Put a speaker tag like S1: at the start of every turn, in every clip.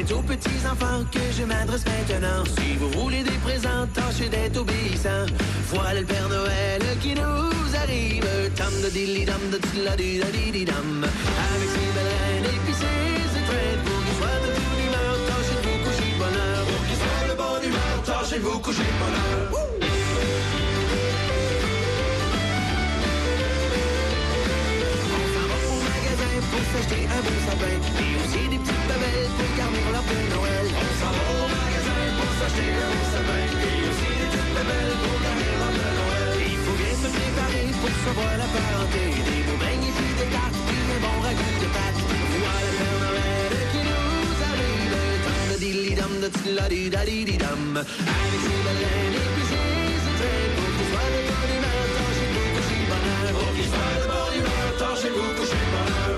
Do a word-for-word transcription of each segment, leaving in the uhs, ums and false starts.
S1: C'est aux petits enfants que je m'adresse maintenant. Si vous voulez des présents, tâchez d'être obéissants. Voilà le Père Noël qui nous arrive. Tam de dilly dam de tla di da di di dam. Avec ses belles reines et puis ses étoiles. Pour qu'il soit de bonne humeur, tâchez de vous coucher de bonheur. Pour qu'il soit de bonne humeur, tâchez de vous coucher de bonheur. Wouh! Pour s'acheter un beau sapin, et aussi des petites babelles pour garnir leur Père Noël. On s'en va au magasin pour s'acheter un beau sapin, et aussi des petites babelles pour garnir leur Père Noël. Il faut bien se préparer pour recevoir la parenté, des beaux beignes et puis des tartes, puis un bon ragoût de pâtes. Voilà le Père Noël qui nous arrive, tant de dilly-dam, de tla-di-da-di-di-dam. Avec ses belles reines et puis ses étoiles, pour qu'il soit de bonne humeur, tâchez-vous coucher de bonheur. Pour qu'il soit de bonne humeur, tâchez-vous coucher de bonheur.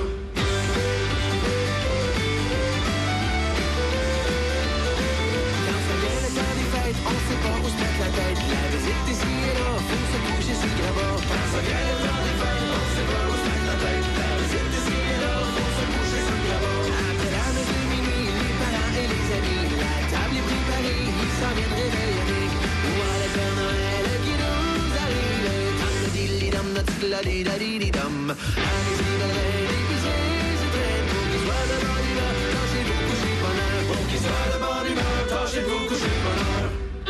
S1: On sait pas où se mettre la tête. La visite ici et là, faut se coucher sur le grabat. Quand ça vient le temps des fêtes, on sait pas où se mettre la tête. La visite ici et là, faut se coucher sur le grabat. Après la messe de minuit, les parents et les amis, la table est préparée, ils s'en viennent réveillonner. Voilà le Père Noël qui nous arrive. Tam de dilly-dam, de tla-di-da-di-di-dam. Avec ses belles reines et puis ses étoiles. Pour qu'il soit de bonne humeur, tâchez-vous coucher de bonheur. Pour qu'il soit de bonne humeur, tâchez-vous coucher de bonheur.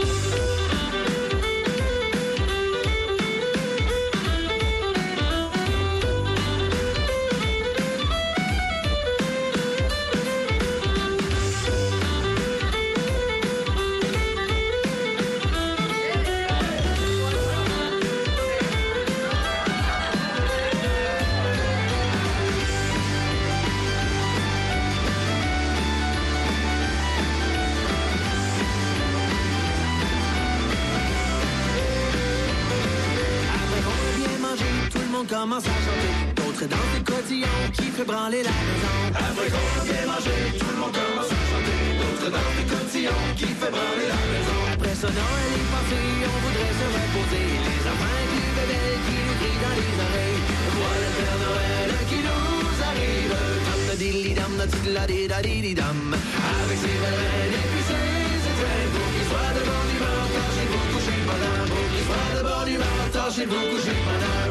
S1: Commence à chanter, d'autres dans des cotillons qui fait branler la maison. Après qu'on a bien mangé, tout le monde commence à chanter, d'autres dans des cotillons qui fait branler la maison. Après ça, Noël est passé, on voudrait se reposer, les enfants et les bébés qui nous crient dans les oreilles. Voilà le Père Noël qui nous arrive, tam de dilly-dam, de tla-di-da-di-di-dam. Avec ses belles reines et puis ses étoiles, pour qu'il soit de bonne humeur, tâchez-vous coucher de bonheur. Pour qu'il soit de bonne humeur, tâchez-vous coucher de bonheur.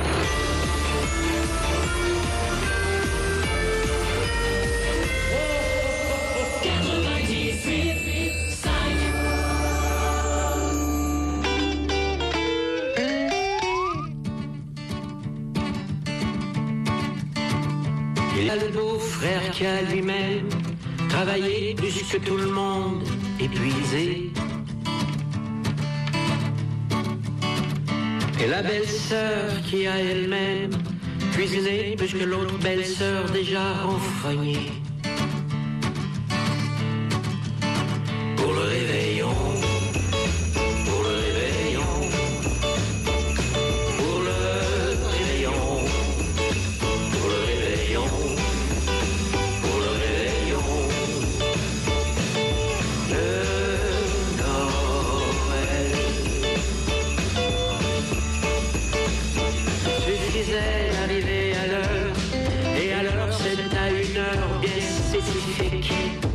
S2: Il a le beau-frère qui a lui-même travaillé plus que tout le monde, épuisé. Et la belle-sœur qui a elle-même cuisiné plus que l'autre belle-sœur déjà renfrognée. Pour le réveillon, pour le réveillon, pour le réveillon, pour le réveillon, pour le réveillon de Noël. Suffisait d'arriver à l'heure, et à l'heure c'est à une heure bien spécifique.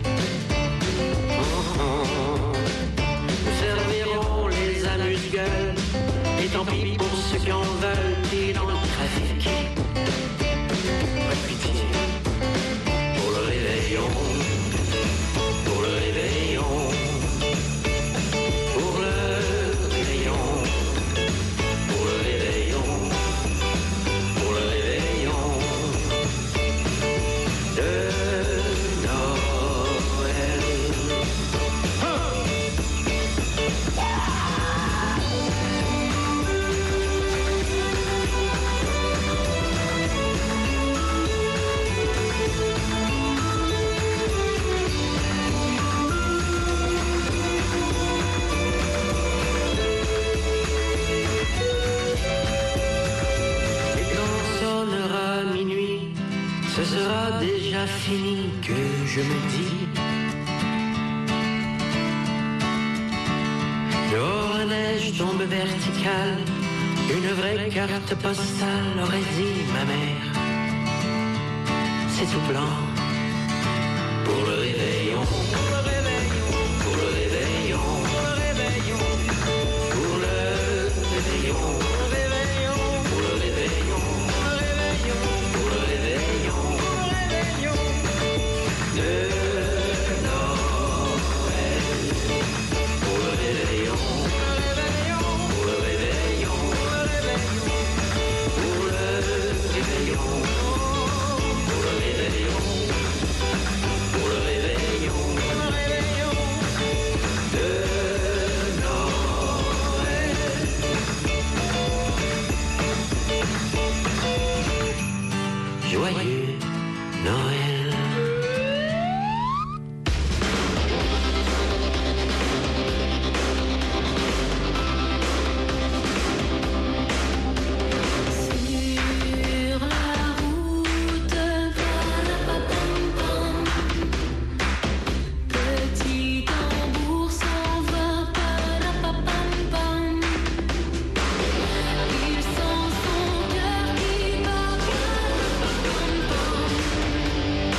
S2: Nous servirons les amuse-gueules, et tant pis pour ceux qui en veulent, et dans le trafic. Pas de pitié pour le réveillon, pour le réveillon, pour le réveillon, pour le réveillon, pour le réveillon de Noël. Et quand sonnera minuit, ce sera déjà fini que je me dis. Dehors la neige tombe verticale, une vraie carte postale aurait dit ma mère. C'est tout blanc pour le réveillon, pour le réveillon, pour le réveillon, pour le réveillon, pour le réveillon, pour le réveillon, pour le réveillon, pour le réveillon de Noël, pour le réveillon, pour le réveillon, pour le réveillon, pour le réveillon, pour le réveillon. Pour le réveillon, pour le réveillon de Noël. Joyeux Noël.
S3: Sur la route, pa-la-pa-pam-pam. Petit tambour s'en va, pa-la-pa-pam-pam. Il sent son cœur qui bat, pa-la-pa-pam-pam.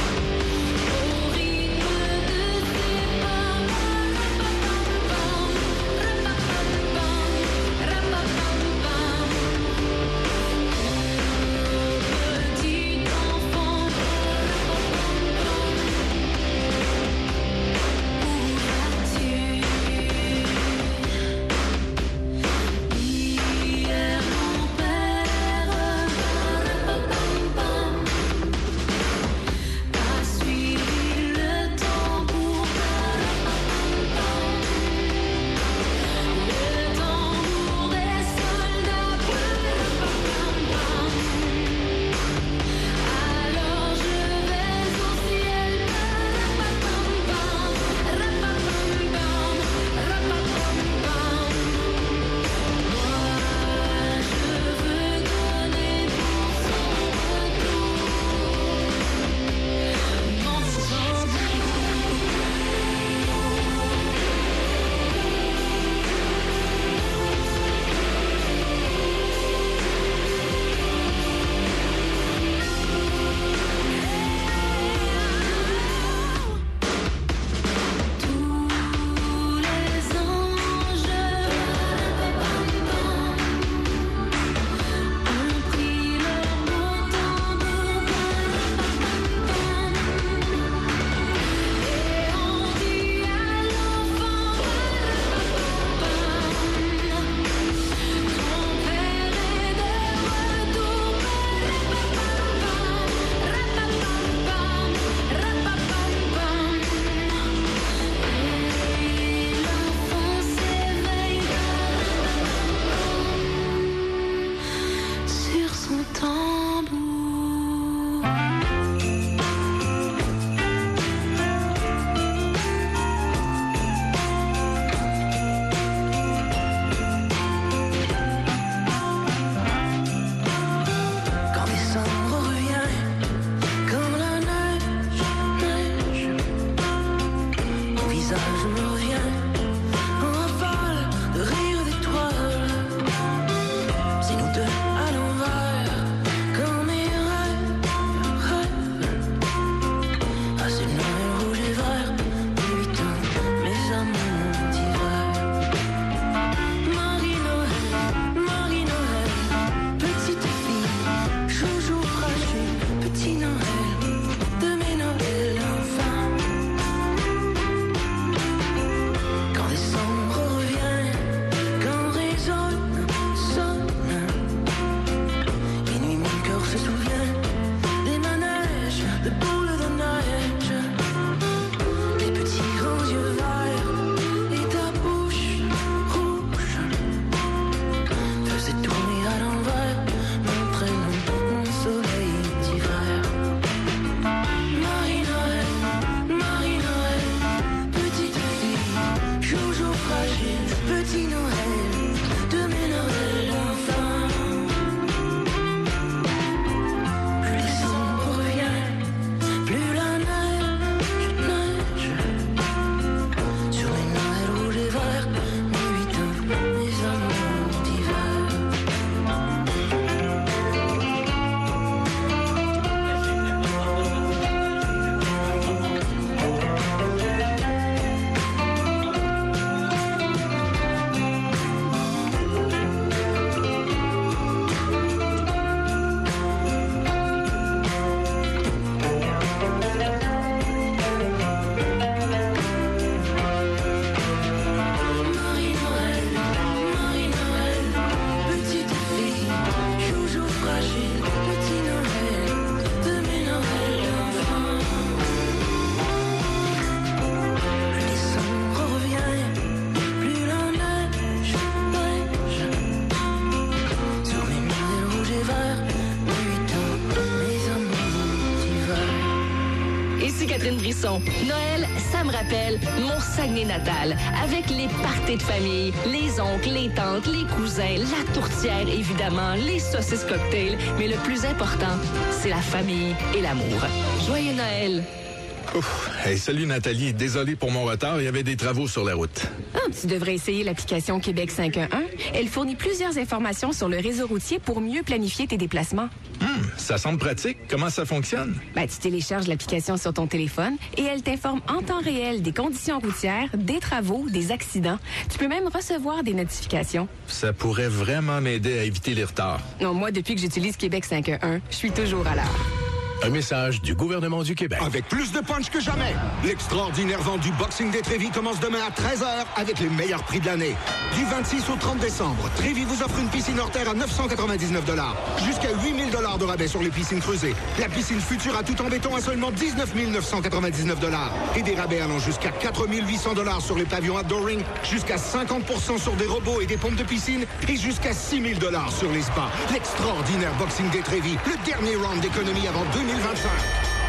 S4: Catherine Brisson. Noël, ça me rappelle mon Saguenay natal. Avec les parties de famille, les oncles, les tantes, les cousins, la tourtière, évidemment, les saucisses cocktails. Mais le plus important, c'est la famille et l'amour. Joyeux Noël!
S5: Ouf. Hey, salut Nathalie. Désolé pour mon retard. Il y avait des travaux sur la route.
S6: Ah, tu devrais essayer l'application Québec cinq un un. Elle fournit plusieurs informations sur le réseau routier pour mieux planifier tes déplacements.
S5: Hum, ça semble pratique. Comment ça fonctionne?
S6: Ben, tu télécharges l'application sur ton téléphone et elle t'informe en temps réel des conditions routières, des travaux, des accidents. Tu peux même recevoir des notifications.
S5: Ça pourrait vraiment m'aider à éviter les retards.
S6: Non, moi, depuis que j'utilise Québec cinq un un, je suis toujours à l'heure.
S7: Un message du gouvernement du Québec.
S8: Avec plus de punch que jamais, l'extraordinaire vente du Boxing Day Trévis commence demain à treize heures avec les meilleurs prix de l'année. Du vingt-six au trente décembre, Trévis vous offre une piscine hors terre à neuf cent quatre-vingt-dix-neuf dollars. Jusqu'à huit mille dollars de rabais sur les piscines creusées. La piscine future à tout en béton à seulement dix-neuf mille neuf cent quatre-vingt-dix-neuf dollars. Et des rabais allant jusqu'à quatre mille huit cents dollars sur les pavillons outdooring, jusqu'à cinquante pour cent sur des robots et des pompes de piscine et jusqu'à six mille dollars sur les spas. L'extraordinaire Boxing Day Trévis, le dernier round d'économie avant deux mille vingt-cinq.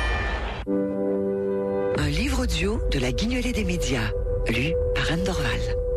S9: Un livre audio de la Guignolée des médias, lu par Anne Dorval.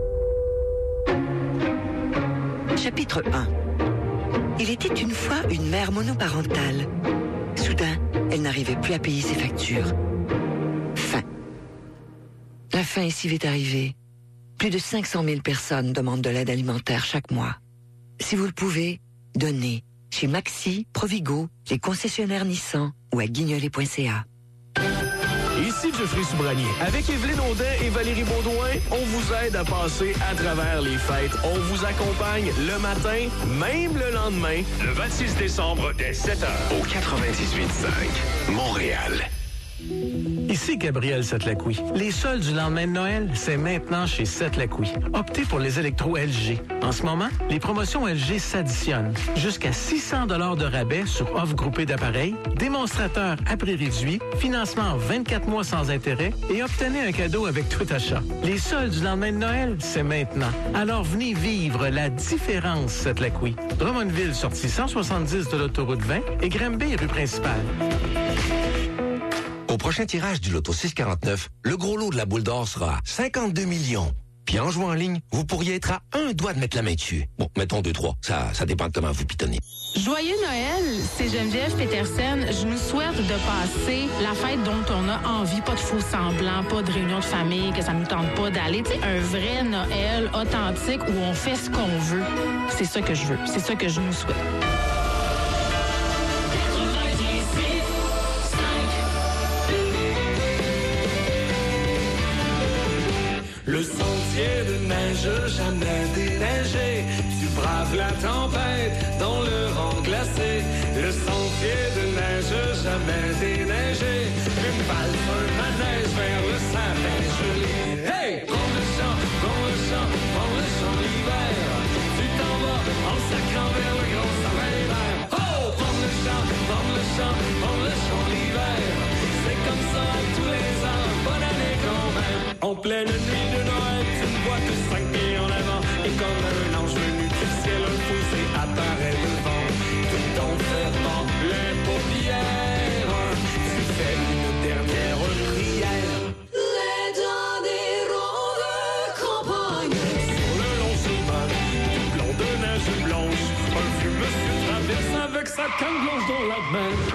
S9: Chapitre un. Il était une fois une mère monoparentale. Soudain, elle n'arrivait plus à payer ses factures. Fin. La fin est si vite arrivée. Plus de cinq cent mille personnes demandent de l'aide alimentaire chaque mois. Si vous le pouvez, donnez chez Maxi, Provigo, les concessionnaires Nissan ou à guignolée point c a.
S7: Ici Geoffrey Soubranier. Avec Évelyne Audin et Valérie Baudouin, on vous aide à passer à travers les fêtes. On vous accompagne le matin, même le lendemain.
S10: Le vingt-six décembre dès sept heures au quatre-vingt-dix-huit cinq Montréal.
S11: Ici Gabriel Sattlakoui. Les soldes du lendemain de Noël, c'est maintenant chez Sattlakoui. Optez pour les électros L G. En ce moment, les promotions L G s'additionnent. Jusqu'à six cents dollars de rabais sur offre groupée d'appareils, démonstrateur à prix réduit, financement vingt-quatre mois sans intérêt et obtenez un cadeau avec tout achat. Les soldes du lendemain de Noël, c'est maintenant. Alors venez vivre la différence Sattlakoui. Drummondville, sortie cent soixante-dix de l'autoroute vingt et Granby, rue principale.
S12: Au prochain tirage du Loto six quarante-neuf, le gros lot de la boule d'or sera cinquante-deux millions. Puis en jouant en ligne, vous pourriez être à un doigt de mettre la main dessus. Bon, mettons deux, trois. Ça, ça dépend de comment vous pitonnez.
S13: Joyeux Noël, c'est Geneviève Petersen. Je nous souhaite de passer la fête dont on a envie, pas de faux semblants, pas de réunion de famille, que ça nous tente pas d'aller. Tu sais, un vrai Noël authentique où on fait ce qu'on veut. C'est ça que je veux. C'est ça que je nous souhaite.
S1: Le sentier de neige jamais déneigé, tu braves la tempête dans le rang glacé. Le sentier de neige jamais déneigé, une valse, un manège vers le sapin gelé. Hey! Prends le champ, prends le champ, prends le champ l'hiver. Tu t'en vas en sacrant vers le grand sapin d'hiver. Oh! Prends le champ, prends le champ, prends le champ l'hiver. C'est comme ça tous les ans, bonne année quand même. En pleine nuit de Noël, tu me vois que cinq pieds en avant. Et comme un ange venu du ciel, un fossé apparaît devant. Tout en fermant les paupières, tu fais une dernière prière.
S3: Les derniers ronds de campagne.
S1: Sur le long chemin, tout blanc de neige blanche, un vieux monsieur traverse avec sa canne blanche dans la main.